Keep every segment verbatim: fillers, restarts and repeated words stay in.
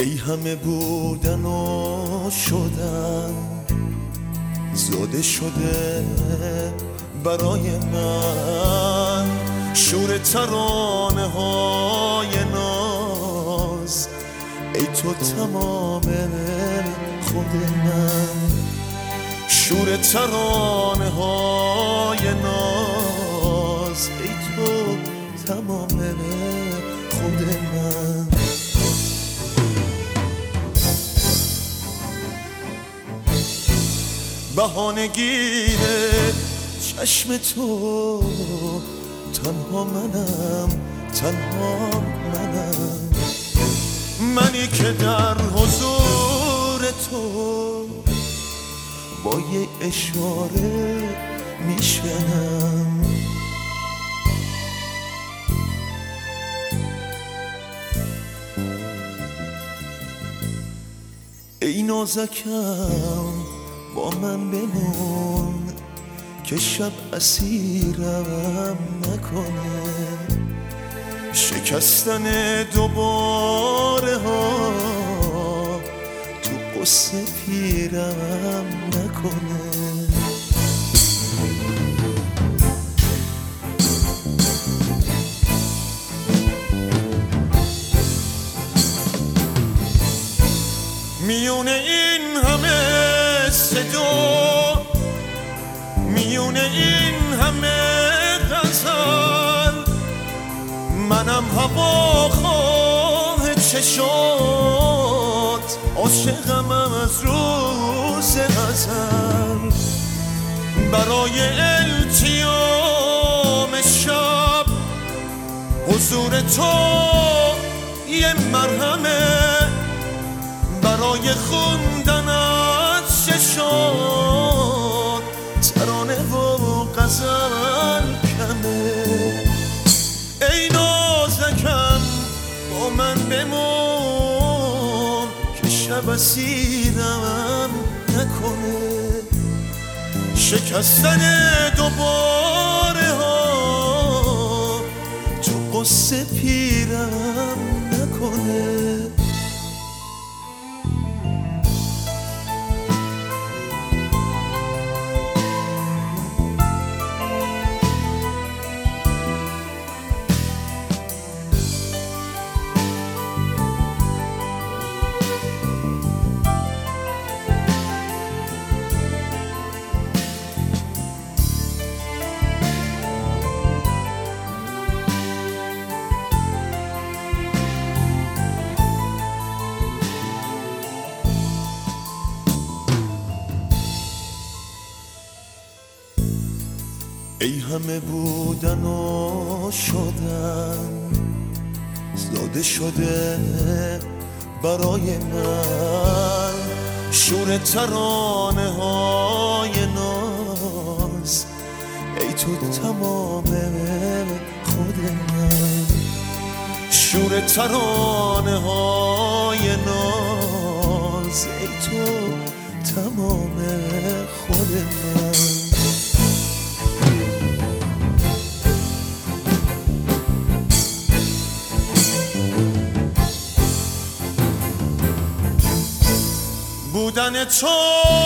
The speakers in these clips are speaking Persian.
ای همه بودن و شدن زاده شده برای من، شور ترانه های ناز ای تو تمام خود من، شور ترانه های ناز ای تو تمام خود من. بهانه گیره چشم تو، تنها منم تنها منم، منی که در حضور تو با یه اشاره میشنم. ای نازکم با من بمون که شب اسیرم نکنه، شکستن دوباره ها تو قصه پیرم نکنه. میونه این همه صدا، میونه این همه غزل، منم هواخواه چشات، عاشقم از روز ازل، برای التیام شب حضور تو یه مرهمه، برای خوندن از چشات ترانه و غزل کمه. ای نازکم با من بمون که شب اسیرم نکنه، شکستن دوباره ها تو قصه پیرم نکنه. ای همه بودن و شدن زاده شده برای من، شور ترانه های ناز ای تو تمام خود من، شور ترانه های ناز ای تو تمام خود من. بودن تو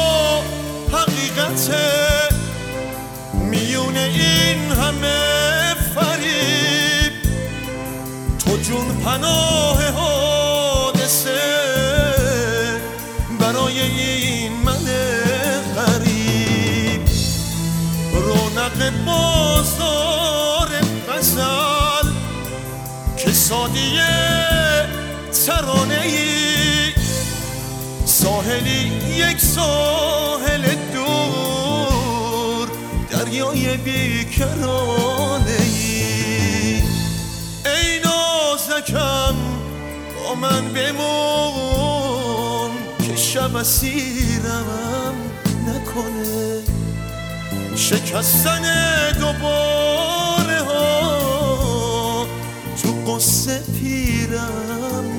حقیقته، میونه این همه فریب، تو جون پناه حادثه برای این من غریب، رونق بازار غزل که سادیه ترانه‌ای، ساحلی یک ساحل دور، دریای بیکرانه ای. ای نازکم با من بمون که شب اسیرم نکنه، شکستن دوباره ها تو قصه پیرم